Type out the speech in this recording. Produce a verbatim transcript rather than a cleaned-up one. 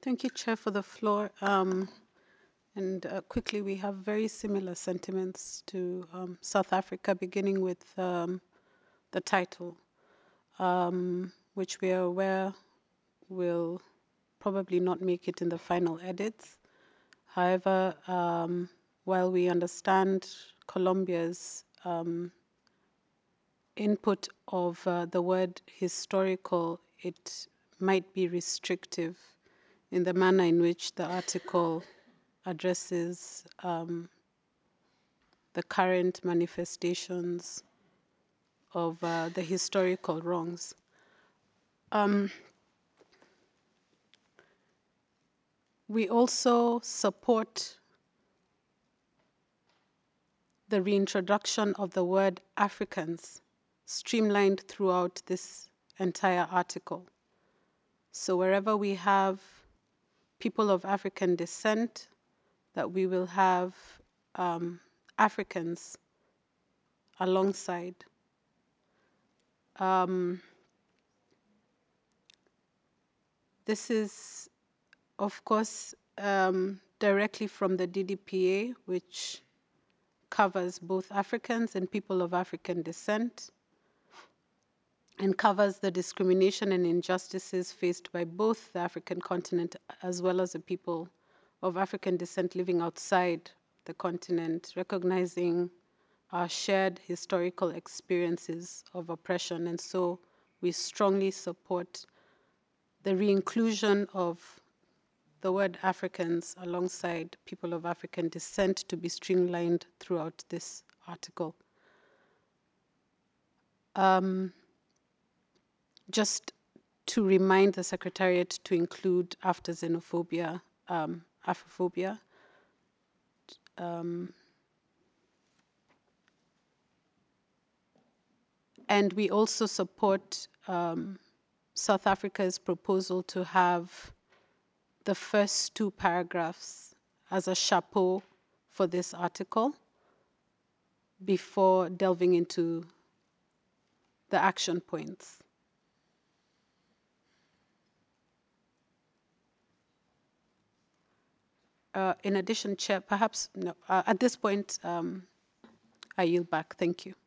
Thank you, Chair, for the floor. Um, and uh, quickly, we have very similar sentiments to um, South Africa, beginning with um, the title, um, which we are aware will probably not make it in the final edits. However, um, while we understand Colombia's um, input of uh, the word historical, it might be restrictive in the manner in which the article addresses um, the current manifestations of uh, the historical wrongs. Um, we also support the reintroduction of the word Africans streamlined throughout this entire article. So wherever we have people of African descent, that we will have um, Africans alongside. Um, this is, of course, um, directly from the D D P A, which covers both Africans and people of African descent, and covers the discrimination and injustices faced by both the African continent as well as the people of African descent living outside the continent, recognizing our shared historical experiences of oppression. And so we strongly support the re-inclusion of the word Africans alongside people of African descent to be streamlined throughout this article. Um, just to remind the Secretariat to include after xenophobia, um, Afrophobia. Um, and we also support um, South Africa's proposal to have the first two paragraphs as a chapeau for this article before delving into the action points. Uh, in addition, Chair, perhaps no, uh, at this point, um, I yield back. Thank you.